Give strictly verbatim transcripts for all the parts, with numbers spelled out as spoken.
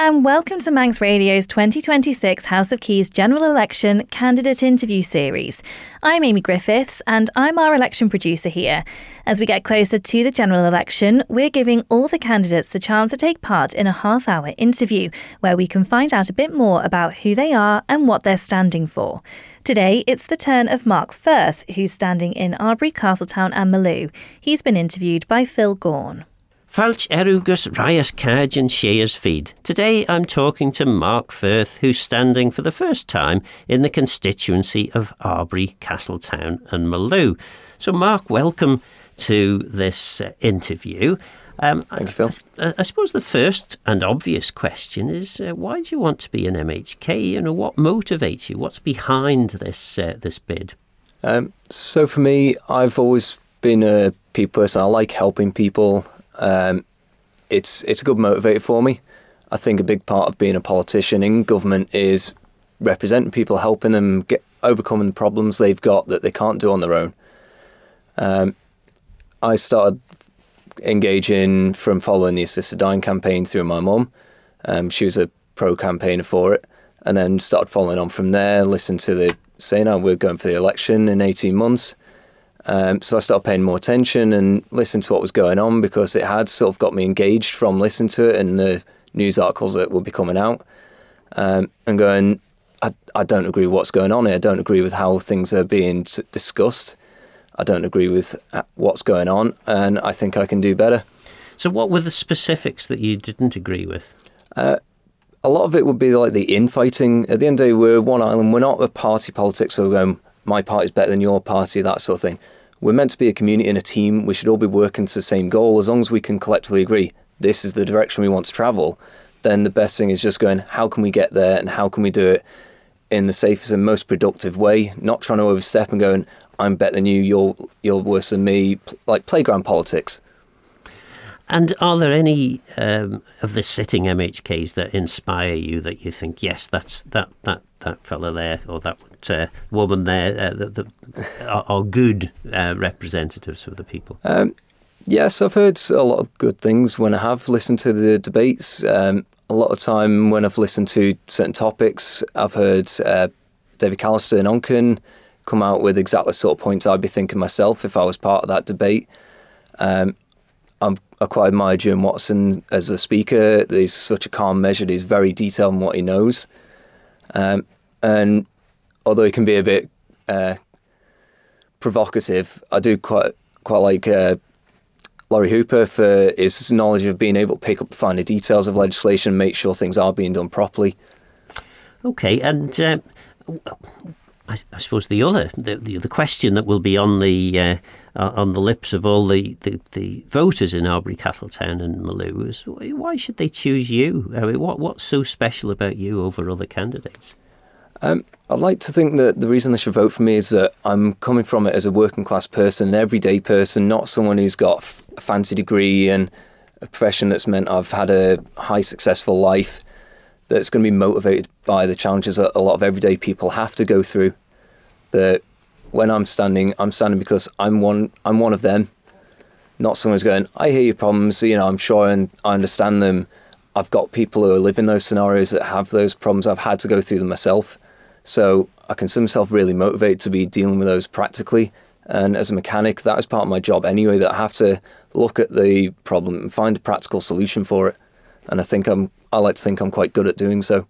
and welcome to Manx Radio's twenty twenty-six House of Keys General Election Candidate Interview Series. I'm Amy Griffiths and I'm our election producer here. As we get closer to the general election, we're giving all the candidates the chance to take part in a half-hour interview where we can find out a bit more about who they are and what they're standing for. Today, it's the turn of Mark Firth, who's standing in Arbury, Castletown and Maloo. He's been interviewed by Phil Gaughan. Falch erugus rias caj and shares feed. Today I'm talking to Mark Firth, who's standing for the first time in the constituency of Arbury, Castletown and Maloo. So Mark, welcome to this uh, interview. Um, Thank you, Phil. I, I suppose the first and obvious question is, uh, why do you want to be an M H K? You know, what motivates you? What's behind this uh, this bid? Um, so for me, I've always been a people person. I like helping people. Um, it's it's a good motivator for me. I think a big part of being a politician in government is representing people, helping them get overcoming problems they've got that they can't do on their own. Um, I started engaging from following the Assisted Dying campaign through my mum. Um, she was a pro-campaigner for it, and then started following on from there, listened to the saying, oh, we're going for the election in eighteen months. Um, so I started paying more attention and listening to what was going on, because it had sort of got me engaged from listening to it and the news articles that would be coming out, um, and going, I, I don't agree with what's going on here. I don't agree with how things are being t- discussed. I don't agree with what's going on, and I think I can do better. So what were the specifics that you didn't agree with? Uh, a lot of it would be like the infighting. At the end of the day, we're one island. We're not a party politics where we're going, my party's better than your party, that sort of thing. We're meant to be a community and a team. We should all be working to the same goal. As long as we can collectively agree this is the direction we want to travel, then the best thing is just going, how can we get there and how can we do it in the safest and most productive way, not trying to overstep and going, I'm better than you, you're, you're worse than me, like playground politics. And are there any um, of the sitting M H Ks that inspire you, that you think, yes, that's that that that fella there or that uh, woman there uh, that, that are, are good uh, representatives for the people? Um, yes, I've heard a lot of good things when I have listened to the debates. Um, a lot of time when I've listened to certain topics, I've heard uh, David Callister and Onken come out with exactly the sort of points I'd be thinking myself if I was part of that debate. Um, I'm, I quite admire Jim Watson as a speaker. He's such a calm, measured. He's very detailed in what he knows. Um, and although he can be a bit uh, provocative, I do quite quite like uh, Laurie Hooper for his knowledge of being able to pick up the finer details of legislation and make sure things are being done properly. Okay, and uh, I, I suppose the other the, the the question that will be on the uh, on the lips of all the, the, the voters in Arbury, Castletown and Maloo is, why should they choose you? I mean, what what's so special about you over other candidates? Um, I'd like to think that the reason they should vote for me is that I'm coming from it as a working class person, an everyday person, not someone who's got a fancy degree and a profession that's meant I've had a high successful life, that's going to be motivated by the challenges that a lot of everyday people have to go through. That when I'm standing, I'm standing because I'm one I'm one of them, not someone who's going, I hear your problems, you know, I'm sure and I understand them. I've got people who are living those scenarios that have those problems. I've had to go through them myself. So I consider myself really motivated to be dealing with those practically. And as a mechanic, that is part of my job anyway, that I have to look at the problem and find a practical solution for it. And I think I'm, I like to think I'm quite good at doing so.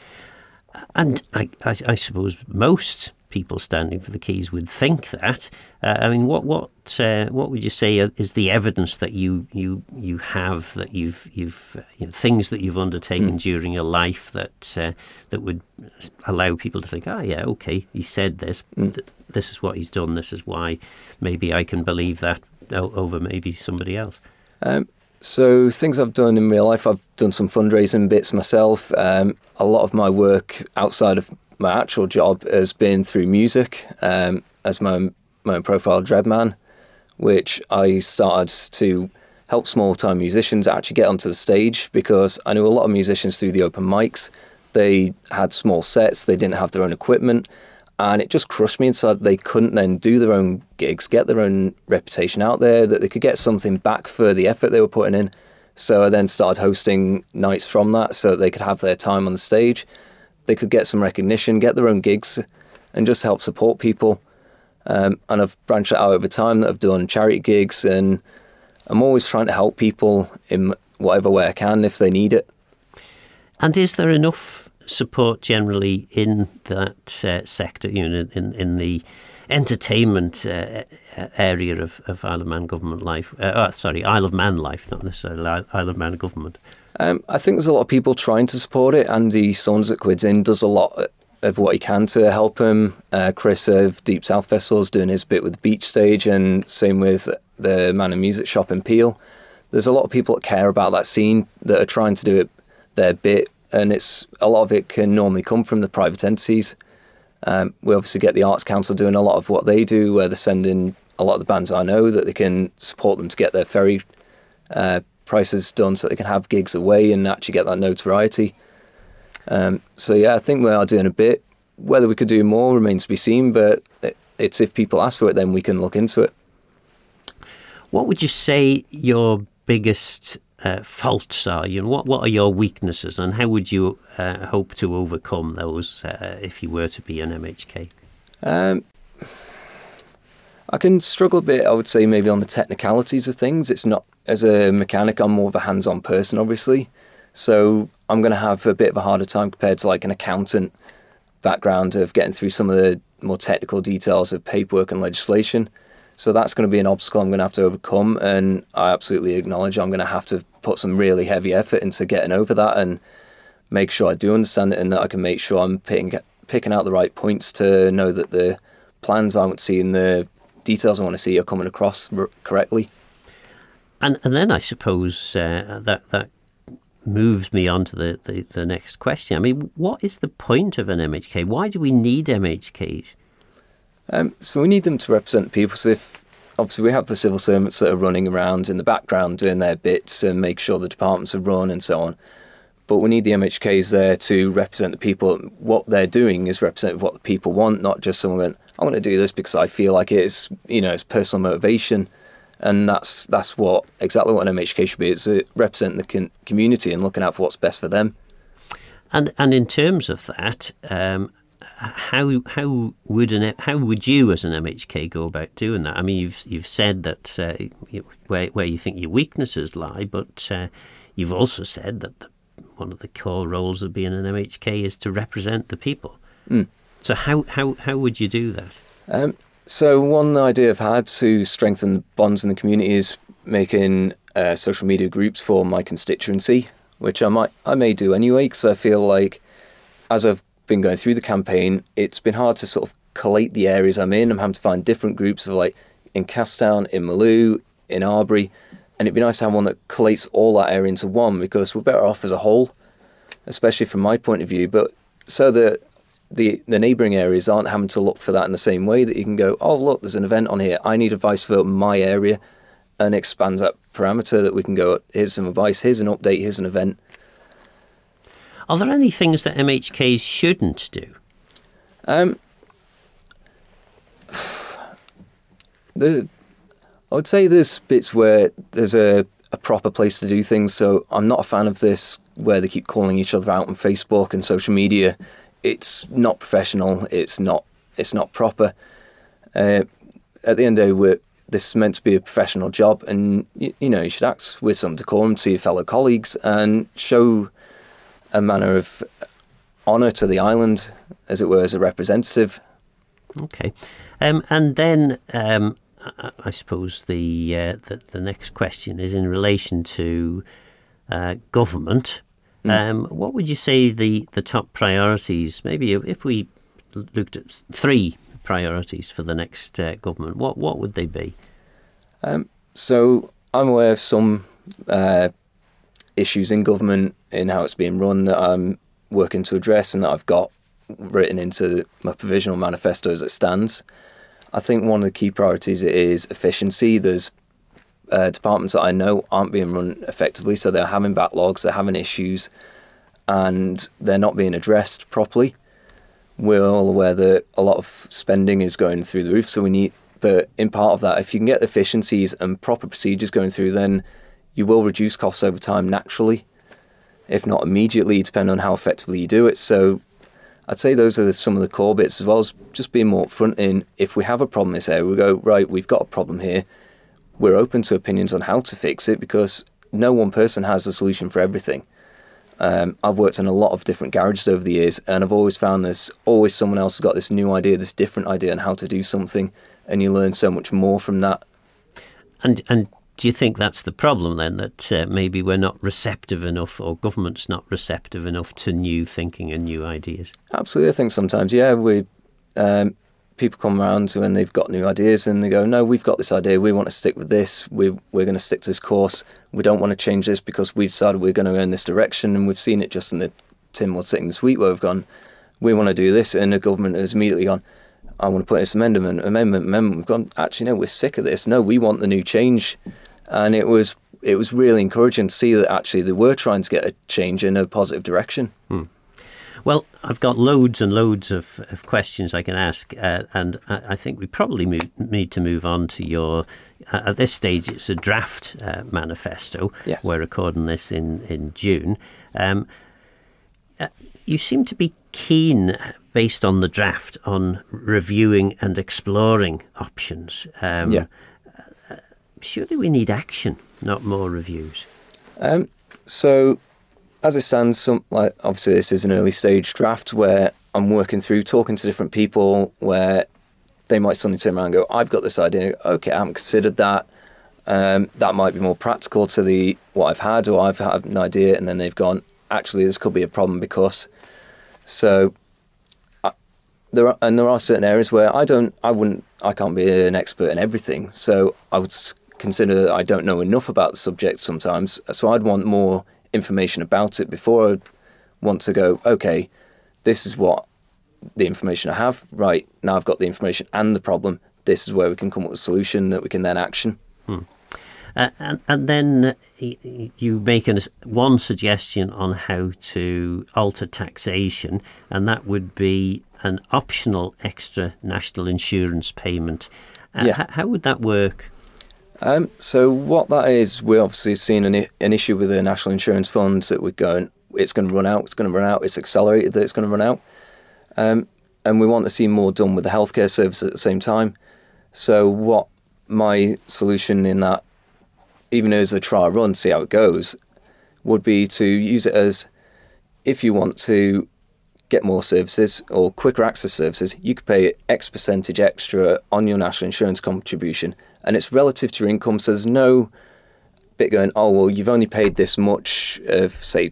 And I, I, I suppose most people standing for the Keys would think that. Uh, I mean, what what uh, what would you say is the evidence that you you you have that you've you've uh, you know, things that you've undertaken mm. during your life that uh, that would allow people to think, oh yeah, okay, he said this, mm. th- this is what he's done, this is why maybe I can believe that over maybe somebody else. Um, so things I've done in real life, I've done some fundraising bits myself. Um, a lot of my work outside of my actual job has been through music, um, as my, my own profile, Dreadman, which I started to help small-time musicians actually get onto the stage, because I knew a lot of musicians through the open mics. They had small sets, they didn't have their own equipment, and it just crushed me inside. They couldn't then do their own gigs, get their own reputation out there, that they could get something back for the effort they were putting in. So I then started hosting nights from that so that they could have their time on the stage. They could get some recognition, get their own gigs, and just help support people. Um, and I've branched out over time that I've done charity gigs, and I'm always trying to help people in whatever way I can if they need it. And is there enough support generally in that uh, sector, you know, in, in the entertainment uh, area of, of Isle of Man government life? Uh, oh, sorry, Isle of Man life, not necessarily Isle of Man government. Um, I think there's a lot of people trying to support it. Andy Saunders at Quids Inn does a lot of what he can to help him. Uh, Chris of Deep South Festival is doing his bit with the Beach Stage, and same with the Man and Music Shop in Peel. There's a lot of people that care about that scene that are trying to do it their bit, and it's a lot of it can normally come from the private entities. Um, we obviously get the Arts Council doing a lot of what they do, where they're sending a lot of the bands I know that they can support them to get their ferry uh, prices done so they can have gigs away and actually get that notoriety. Um, so yeah, I think we are doing a bit. Whether we could do more remains to be seen, but it's if people ask for it, then we can look into it. What would you say your biggest uh, faults are? You know, what what are your weaknesses, and how would you uh, hope to overcome those uh, if you were to be an M H K? Um, I can struggle a bit, I would say, maybe on the technicalities of things. It's not, as a mechanic, I'm more of a hands-on person, obviously. So I'm going to have a bit of a harder time compared to like an accountant background of getting through some of the more technical details of paperwork and legislation. So that's going to be an obstacle I'm going to have to overcome. And I absolutely acknowledge I'm going to have to put some really heavy effort into getting over that and make sure I do understand it, and that I can make sure I'm picking, picking out the right points to know that the plans I want to see and the details I want to see are coming across r- correctly. And and then I suppose uh, that that moves me on to the, the, the next question. I mean, what is the point of an M H K? Why do we need M H Ks? Um, so we need them to represent the people. So if obviously we have the civil servants that are running around in the background doing their bits and make sure the departments are run and so on. But we need the M H Ks there to represent the people. What they're doing is represent what the people want, not just someone going, I want to do this because I feel like it is, you know, it's personal motivation. And that's that's what exactly what an M H K should be. It's uh, representing the con- community and looking out for what's best for them. And and in terms of that, um, how how would an how would you as an M H K go about doing that? I mean, you've you've said that uh, you, where where you think your weaknesses lie, but uh, you've also said that the, one of the core roles of being an M H K is to represent the people. Mm. So how how how would you do that? Um, So one idea I've had to strengthen the bonds in the community is making uh, social media groups for my constituency, which I might I may do anyway, because I feel like as I've been going through the campaign, it's been hard to sort of collate the areas I'm in. I'm having to find different groups of like in Castown, in Maloo, in Arbury, and it'd be nice to have one that collates all that area into one, because we're better off as a whole, especially from my point of view. But so that the the neighbouring areas aren't having to look for that in the same way, that you can go, oh, look, there's an event on here. I need advice for my area, and expands that parameter that we can go, here's some advice, here's an update, here's an event. Are there any things that M H Ks shouldn't do? Um, the I would say there's bits where there's a, a proper place to do things. So I'm not a fan of this where they keep calling each other out on Facebook and social media. It's not professional. It's not. It's not proper. Uh, at the end of the day, we're, this is meant to be a professional job, and you, you know you should act with some decorum to your fellow colleagues and show a manner of honour to the island, as it were, as a representative. Okay, um, and then um, I, I suppose the, uh, the the next question is in relation to uh, government. Mm. Um, what would you say the, the top priorities, maybe if we looked at three priorities for the next uh, government, what, what would they be? Um, so I'm aware of some uh, issues in government, in how it's being run, that I'm working to address and that I've got written into my provisional manifesto as it stands. I think one of the key priorities is efficiency. There's Uh, departments that I know aren't being run effectively, so they're having backlogs, they're having issues, and they're not being addressed properly. We're all aware that a lot of spending is going through the roof, so we need, but in part of that, if you can get efficiencies and proper procedures going through, then you will reduce costs over time naturally, if not immediately, depending on how effectively you do it. So I'd say those are some of the core bits, as well as just being more upfront in, if we have a problem in this area, we go, right, we've got a problem here. We're open to opinions on how to fix it, because no one person has a solution for everything. Um, I've worked in a lot of different garages over the years, and I've always found there's always someone else has got this new idea, this different idea on how to do something, and you learn so much more from that. And and do you think that's the problem then, that uh, maybe we're not receptive enough, or government's not receptive enough to new thinking and new ideas? Absolutely, I think sometimes, yeah, we um, people come around when they've got new ideas and they go, no, we've got this idea, we want to stick with this, we, we're going to stick to this course, we don't want to change this because we've decided we're going to go in this direction. And we've seen it just in the Tim Wood sitting this week, where we've gone, we want to do this, and the government has immediately gone, I want to put this amendment, amendment, amendment. We've gone, actually, no, we're sick of this. No, we want the new change. And it was it was really encouraging to see that actually they were trying to get a change in a positive direction. Hmm. Well, I've got loads and loads of, of questions I can ask, uh, and I, I think we probably move, need to move on to your, uh, at this stage, it's a draft uh, manifesto. Yes. We're recording this in, in June. Um, uh, you seem to be keen, based on the draft, on reviewing and exploring options. Um, yeah. uh, surely we need action, not more reviews. Um, so... As it stands, some, like obviously this is an early stage draft where I'm working through, talking to different people, where they might suddenly turn around and go, I've got this idea, okay, I haven't considered that. Um, that might be more practical to the what I've had, or I've had an idea, and then they've gone, actually, this could be a problem because. So I, there are, and there are certain areas where I don't, I wouldn't, I can't be an expert in everything. So I would consider that I don't know enough about the subject sometimes. So I'd want more information about it before I want to go, okay, this is what the information I have, right, now I've got the information and the problem, this is where we can come up with a solution that we can then action. Hmm. Uh, and, and then uh, you make an, one suggestion on how to alter taxation, and that would be an optional extra national insurance payment. Uh, yeah. h- how would that work? Um, so what that is, we're obviously seeing an, I- an issue with the National Insurance Fund that we're going, it's going to run out, it's going to run out, it's accelerated that it's going to run out. Um, and we want to see more done with the healthcare service at the same time. So what my solution in that, even as a trial run, see how it goes, would be to use it as, if you want to get more services or quicker access services, you could pay X percentage extra on your national insurance contribution, and it's relative to your income, so there's no bit going, oh, well, you've only paid this much of, say,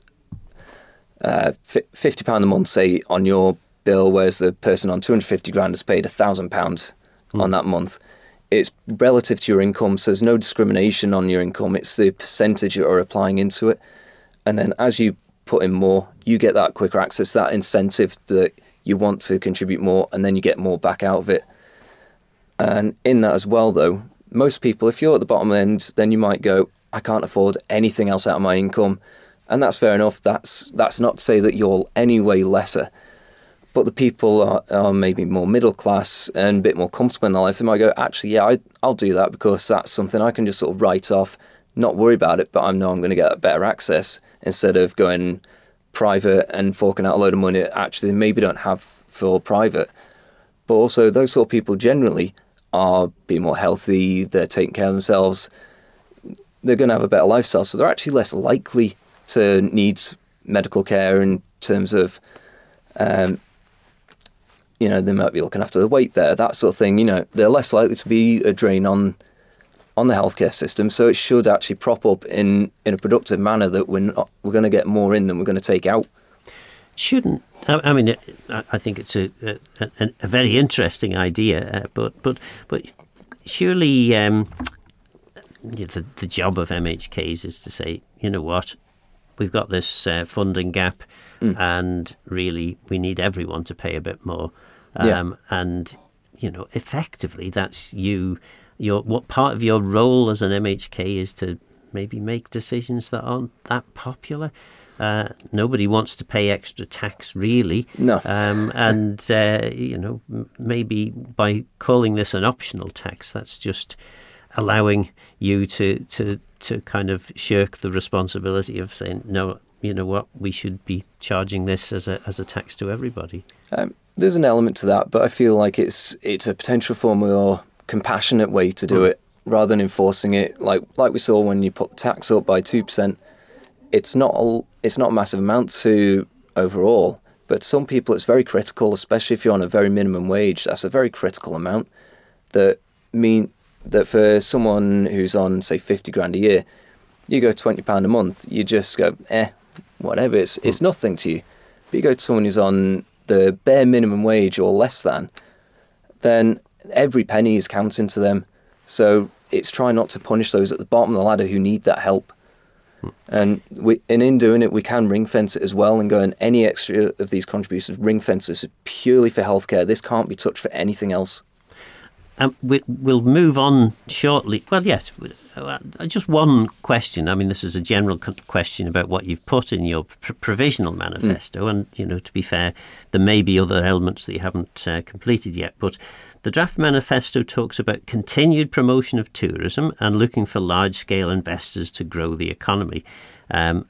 uh, fifty pounds a month, say, on your bill, whereas the person on two hundred fifty grand has paid one thousand pounds mm. on that month. It's relative to your income, so there's no discrimination on your income. It's the percentage you are applying into it. And then as you put in more, you get that quicker access, that incentive that you want to contribute more, and then you get more back out of it. And in that as well, though, most people, if you're at the bottom end, then you might go, I can't afford anything else out of my income. And that's fair enough. That's that's not to say that you're any way lesser. But the people are, are maybe more middle class and a bit more comfortable in their life. They might go, actually, yeah, I, I'll do that because that's something I can just sort of write off, not worry about it, but I know I'm going to get better access instead of going private and forking out a load of money that actually they maybe don't have for private. But also those sort of people generally are being more healthy, they're taking care of themselves, they're going to have a better lifestyle, so they're actually less likely to need medical care in terms of, um, you know, they might be looking after the weight better, that sort of thing. You know, they're less likely to be a drain on on the healthcare system, so it should actually prop up in, in a productive manner that we're not, we're going to get more in than we're going to take out. Shouldn't I, I mean? I think it's a a, a very interesting idea, uh, but but but surely um, the the job of M H Ks is to say, you know what, we've got this uh, funding gap, mm. and really we need everyone to pay a bit more, um, yeah. and you know, effectively that's you. Your what part of your role as an M H K is to maybe make decisions that aren't that popular. Uh, nobody wants to pay extra tax, really. No. Um, and, uh, you know, m- maybe by calling this an optional tax, that's just allowing you to, to to kind of shirk the responsibility of saying, no, you know what, we should be charging this as a as a tax to everybody? Um, there's an element to that, but I feel like it's it's a potential for a more compassionate way to do mm. it, rather than enforcing it like like we saw when you put the tax up by two percent. It's not a, it's not a massive amount to overall, but some people it's very critical, especially if you're on a very minimum wage. That's a very critical amount. That mean that for someone who's on say fifty grand a year, you go twenty pound a month, you just go eh, whatever. It's it's nothing to you. But you go to someone who's on the bare minimum wage or less than, then every penny is counting to them. So it's trying not to punish those at the bottom of the ladder who need that help. Hmm. And we, and in doing it, we can ring fence it as well and go, and any extra of these contributions, ring fence this purely for healthcare. This can't be touched for anything else. Um, we, we'll move on shortly. Well, yes, uh, just one question. I mean, this is a general question about what you've put in your pr- provisional manifesto. Mm. And, you know, to be fair, there may be other elements that you haven't uh, completed yet. But the draft manifesto talks about continued promotion of tourism and looking for large-scale investors to grow the economy. Um,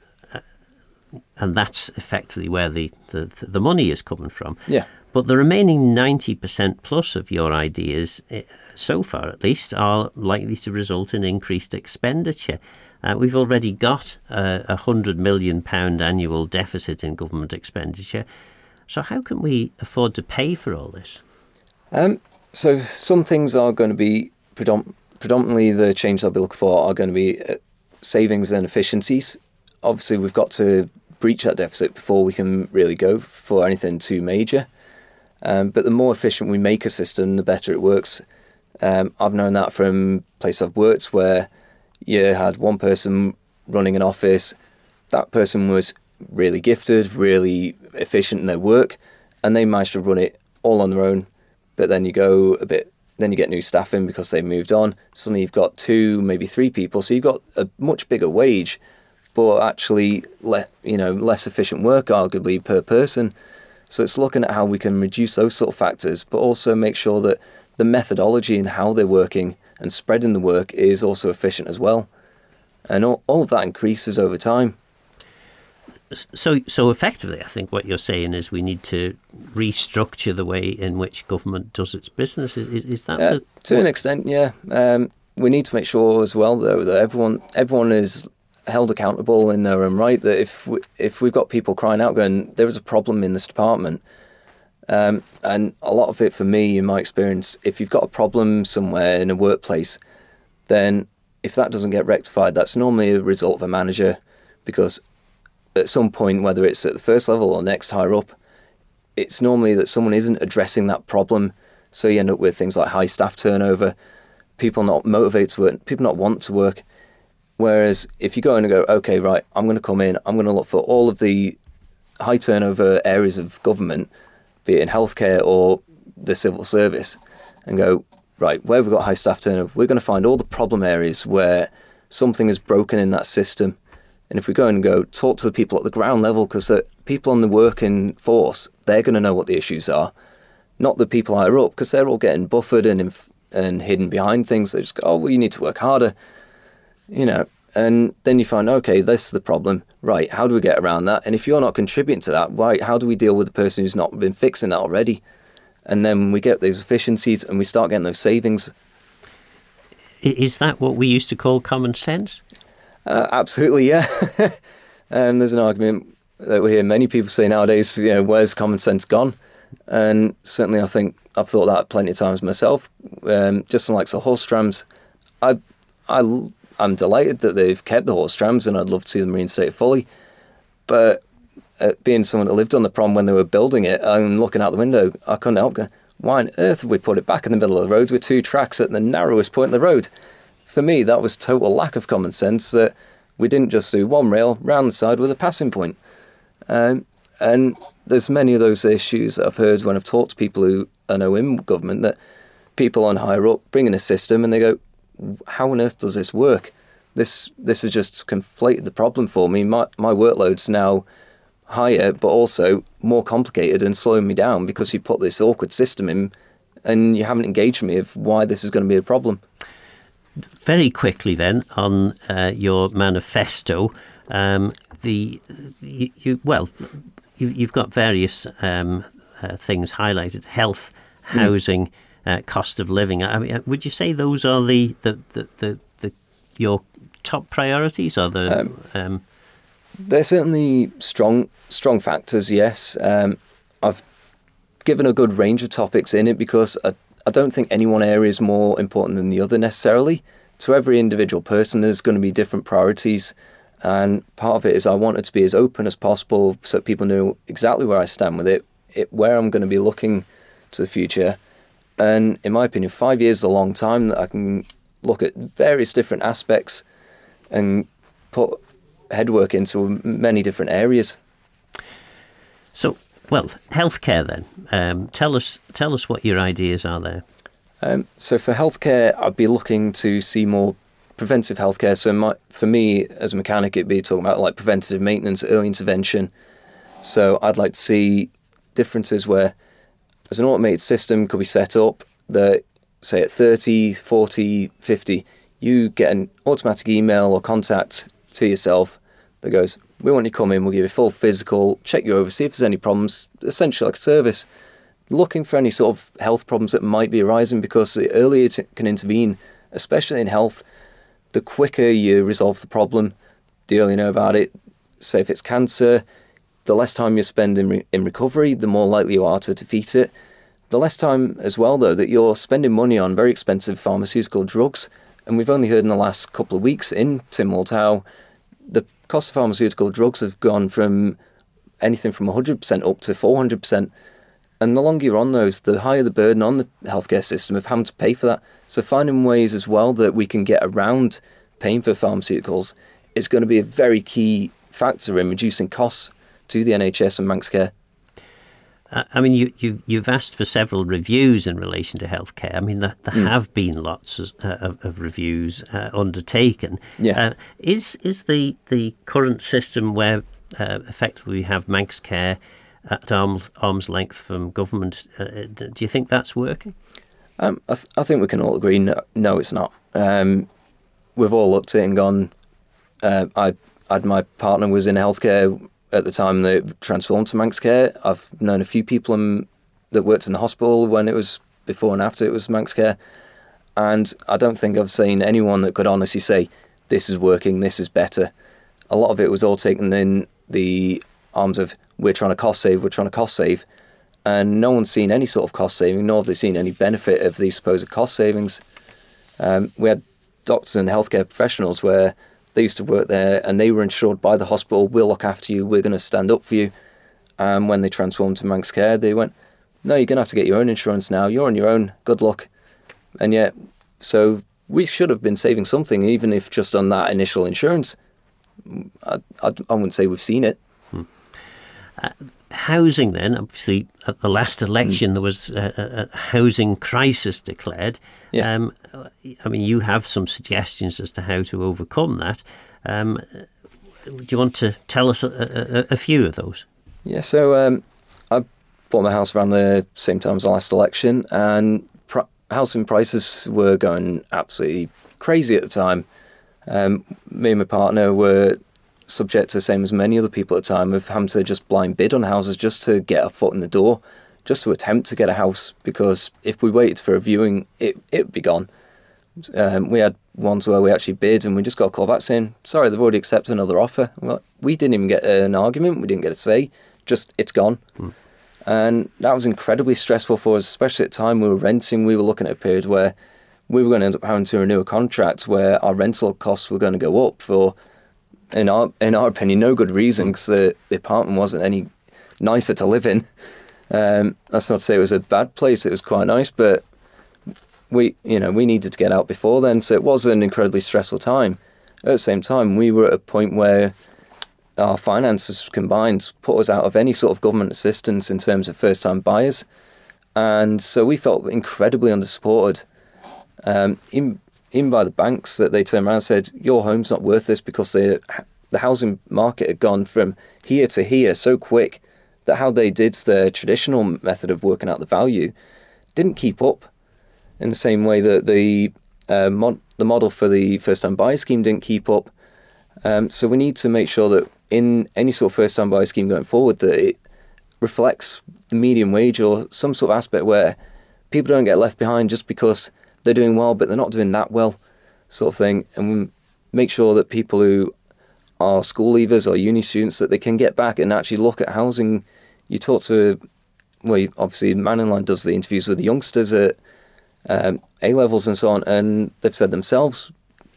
and that's effectively where the, the, the money is coming from. Yeah. But the remaining ninety percent plus of your ideas, so far at least, are likely to result in increased expenditure. Uh, we've already got a one hundred million pounds annual deficit in government expenditure. So how can we afford to pay for all this? Um, so some things are going to be, predom- predominantly the changes I'll be looking for are going to be uh, savings and efficiencies. Obviously, we've got to breach that deficit before we can really go for anything too major. Um, but the more efficient we make a system, the better it works. Um, I've known that from places I've worked where you had one person running an office. That person was really gifted, really efficient in their work, and they managed to run it all on their own. But then you go a bit, then you get new staff in because they've moved on. Suddenly you've got two, maybe three people. So you've got a much bigger wage, but actually, le- you know, less efficient work arguably per person. So it's looking at how we can reduce those sort of factors, but also make sure that the methodology and how they're working and spreading the work is also efficient as well. And all, all of that increases over time. So so effectively, I think what you're saying is we need to restructure the way in which government does its business. Is, is that yeah, the, to what? An extent, yeah. Um, we need to make sure as well, though, that everyone everyone is held accountable in their own right, that if we, if we've got people crying out going, there is a problem in this department, um, and a lot of it for me, in my experience, if you've got a problem somewhere in a workplace, then if that doesn't get rectified, that's normally a result of a manager, because at some point, whether it's at the first level or next higher up, it's normally that someone isn't addressing that problem, so you end up with things like high staff turnover, people not motivated to work, people not want to work. Whereas if you go in and go, okay, right, I'm going to come in, I'm going to look for all of the high turnover areas of government, be it in healthcare or the civil service, and go, right, where we've got high staff turnover, we're going to find all the problem areas where something is broken in that system. And if we go and go talk to the people at the ground level, because the people on the working force, they're going to know what the issues are, not the people higher up, because they're all getting buffered and inf- and hidden behind things. They just go, oh, well, you need to work harder. You know, and then you find, okay, this is the problem. Right, how do we get around that? And if you're not contributing to that, why? How do we deal with the person who's not been fixing that already? And then we get those efficiencies and we start getting those savings. Is that what we used to call common sense? Uh, absolutely, yeah. um, there's an argument that we hear many people say nowadays, you know, where's common sense gone? And certainly I think I've thought that plenty of times myself. Um, just like the horse trams, I, I, I'm delighted that they've kept the horse trams, and I'd love to see them reinstated fully. But uh, being someone that lived on the prom when they were building it, and looking out the window, I couldn't help going, why on earth have we put it back in the middle of the road with two tracks at the narrowest point of the road? For me, that was total lack of common sense, that we didn't just do one rail round the side with a passing point. Um, and there's many of those issues that I've heard when I've talked to people who I know in government, that people on higher up bring in a system and they go, how on earth does this work? This this has just conflated the problem for me. My my workload's now higher, but also more complicated and slowing me down because you put this awkward system in and you haven't engaged me of why this is going to be a problem. very quickly then on uh, your manifesto, um, the you, you well, you, you've got various um, uh, things highlighted: health, housing, mm. uh, cost of living. I mean, would you say those are the the the, the, the your top priorities? Or the um, um, they're certainly strong strong factors. Yes, um, I've given a good range of topics in it because I, I don't think any one area is more important than the other necessarily. To every individual person, there's going to be different priorities. And part of it is I want it to be as open as possible so that people know exactly where I stand with it, it, where I'm going to be looking to the future. And in my opinion, five years is a long time that I can look at various different aspects and put headwork into many different areas. So, well, healthcare then. Um, tell us, tell us what your ideas are there. Um, so for healthcare, I'd be looking to see more preventive healthcare. So my, for me, as a mechanic, it'd be talking about like preventative maintenance, early intervention. So I'd like to see differences where, as an automated system could be set up that, say at thirty, forty, fifty, you get an automatic email or contact to yourself that goes, we want you to come in, we'll give you a full physical, check you over, see if there's any problems, essentially like a service. Looking for any sort of health problems that might be arising, because the earlier it can intervene, especially in health, the quicker you resolve the problem, the earlier you know about it. Say if it's cancer, the less time you spend in, re- in recovery, the more likely you are to defeat it. The less time as well, though, that you're spending money on very expensive pharmaceutical drugs. And we've only heard in the last couple of weeks in Tynwald how the cost of pharmaceutical drugs have gone from anything from one hundred percent up to four hundred percent. And the longer you're on those, the higher the burden on the healthcare system of having to pay for that. So finding ways as well that we can get around paying for pharmaceuticals is going to be a very key factor in reducing costs to the N H S and Manx Care. Uh, I mean, you, you, you've asked for several reviews in relation to healthcare. I mean, there, there mm. have been lots of, uh, of, of reviews uh, undertaken. Yeah. Uh, is is the, the current system where uh, effectively we have Manx Care at arm's, arm's length from government, uh, do you think that's working? Um, I, th- I think we can all agree, no, no it's not. Um, we've all looked at it and gone, uh, I, I'd, my partner was in healthcare at the time that it transformed to Manx Care. I've known a few people in, that worked in the hospital when it was before and after it was Manx Care. And I don't think I've seen anyone that could honestly say, this is working, this is better. A lot of it was all taken in the arms of, we're trying to cost save, we're trying to cost save. And no one's seen any sort of cost saving, nor have they seen any benefit of these supposed cost savings. Um, we had doctors and healthcare professionals where they used to work there and they were insured by the hospital, we'll look after you, we're going to stand up for you. And when they transformed to Manx Care, they went, no, you're going to have to get your own insurance now, you're on your own, good luck. And yet, so we should have been saving something, even if just on that initial insurance. I, I, I wouldn't say we've seen it. Hmm. Uh, housing then, obviously at the last election mm. there was a, a housing crisis declared. Yes. Um, I mean, you have some suggestions as to how to overcome that. Um, do you want to tell us a, a, a few of those? Yeah, so um, I bought my house around the same time as the last election, and pr- housing prices were going absolutely crazy at the time. Um, me and my partner were subject to the same as many other people at the time of having to just blind bid on houses just to get a foot in the door, just to attempt to get a house, because if we waited for a viewing, it it would be gone. Um, we had ones where we actually bid and we just got a call back saying, sorry, they've already accepted another offer. Well, we didn't even get an argument, we didn't get a say, just it's gone. Hmm. And that was incredibly stressful for us, especially at the time we were renting. We were looking at a period where we were going to end up having to renew a contract where our rental costs were going to go up for, in our in our opinion, no good reason, because the, the apartment wasn't any nicer to live in. Um, that's not to say it was a bad place; it was quite nice, but we, you know, we needed to get out before then, so it was an incredibly stressful time. At the same time, we were at a point where our finances combined put us out of any sort of government assistance in terms of first-time buyers, and so we felt incredibly under-supported. Um, in, even by the banks, that they turned around and said, your home's not worth this, because the the housing market had gone from here to here so quick that how they did their traditional method of working out the value didn't keep up in the same way that the uh, mod- the model for the first-time buyer scheme didn't keep up. Um, so we need to make sure that in any sort of first-time buyer scheme going forward, that it reflects the median wage or some sort of aspect where people don't get left behind just because they're doing well, but they're not doing that well, sort of thing. And we make sure that people who are school leavers or uni students, that they can get back and actually look at housing. You talk to, well, obviously Man in Line does the interviews with the youngsters at um, A-levels and so on, and they've said themselves,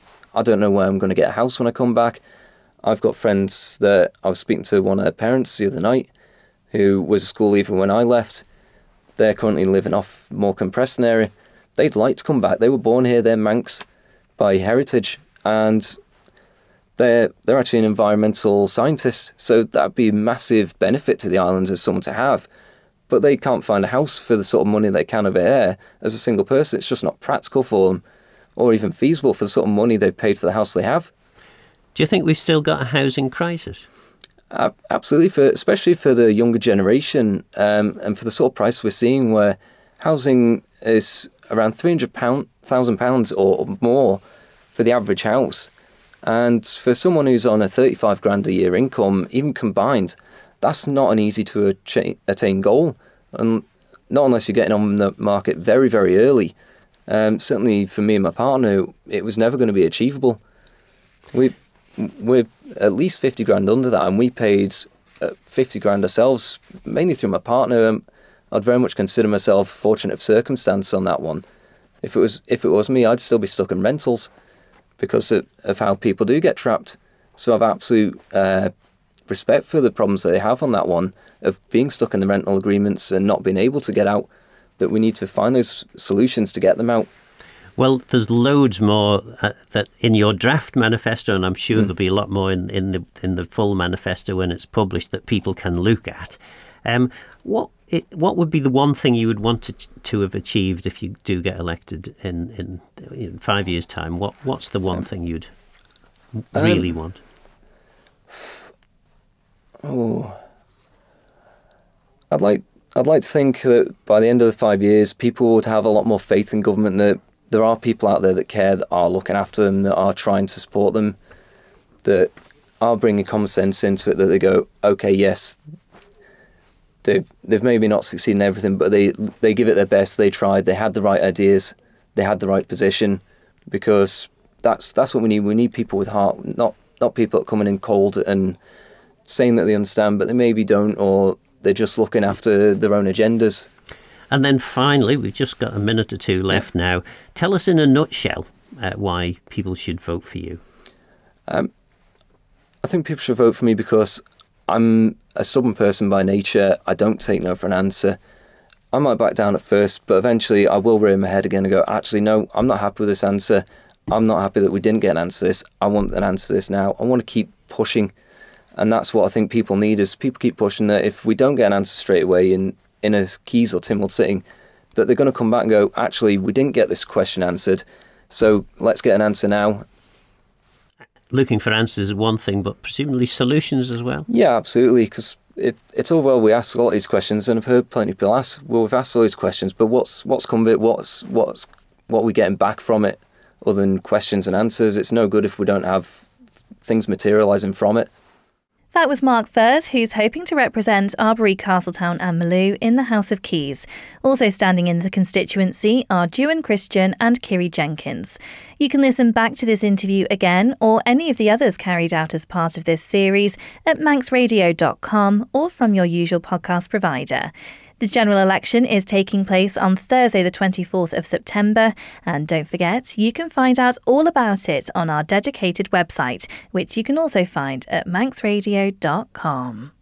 I don't know where I'm going to get a house when I come back. I've got friends that I was speaking to one of their parents the other night who was a school leaver when I left. They're currently living off Morecambe Preston area. They'd like to come back. They were born here, they're Manx by heritage, and they're, they're actually an environmental scientist, so that'd be a massive benefit to the islands as someone to have. But they can't find a house for the sort of money they can over here as a single person. It's just not practical for them, or even feasible for the sort of money they've paid for the house they have. Do you think we've still got a housing crisis? Uh, absolutely, for especially for the younger generation, um, and for the sort of price we're seeing, where housing is around three hundred thousand pounds or more for the average house. And for someone who's on a thirty-five grand a year income, even combined, that's not an easy to attain goal, and not unless you're getting on the market very, very early. Um, certainly for me and my partner, it was never going to be achievable. We, we're at least fifty grand under that, and we paid uh, fifty grand ourselves, mainly through my partner. Um, I'd very much consider myself fortunate of circumstance on that one. If it was if it was me, I'd still be stuck in rentals because of, of how people do get trapped. So I've absolute uh, respect for the problems that they have on that one, of being stuck in the rental agreements and not being able to get out, that we need to find those solutions to get them out. Well, there's loads more uh, that in your draft manifesto, and I'm sure mm. there'll be a lot more in, in the in the full manifesto when it's published that people can look at. Um, what it, what would be the one thing you would want to to have achieved if you do get elected in in, in five years' time? What what's the one um, thing you'd really um, want? Oh, I'd like I'd like to think that by the end of the five years, people would have a lot more faith in government. That there are people out there that care, that are looking after them, that are trying to support them, that are bringing common sense into it. That they go, okay, yes, they've they've maybe not succeeded in everything, but they they give it their best. They tried. They had the right ideas. They had the right position, because that's that's what we need. We need people with heart, not not people coming in cold and saying that they understand, but they maybe don't, or they're just looking after their own agendas. And then finally, we've just got a minute or two left yeah. now. Tell us in a nutshell uh, why people should vote for you. Um, I think people should vote for me because I'm a stubborn person by nature. I don't take no for an answer. I might back down at first, but eventually I will rear my head again and go, actually, no, I'm not happy with this answer. I'm not happy that we didn't get an answer to this. I want an answer to this now. I want to keep pushing. And that's what I think people need, is people keep pushing that if we don't get an answer straight away in, in a Keys or Tynwald sitting, that they're going to come back and go, actually, we didn't get this question answered, so let's get an answer now. Looking for answers is one thing, but presumably solutions as well? Yeah, absolutely, because it, it's all well we ask a lot of these questions, and I've heard plenty of people ask, well, we've asked all these questions, but what's what's come of it? What's, what's, what are we getting back from it other than questions and answers? It's no good if we don't have things materialising from it. That was Mark Firth, who's hoping to represent Arbory, Castletown and Maloo in the House of Keys. Also standing in the constituency are Dewan Christian and Kiri Jenkins. You can listen back to this interview again, or any of the others carried out as part of this series, at manx radio dot com or from your usual podcast provider. The general election is taking place on Thursday the twenty-fourth of September, and don't forget, you can find out all about it on our dedicated website, which you can also find at manx radio dot com.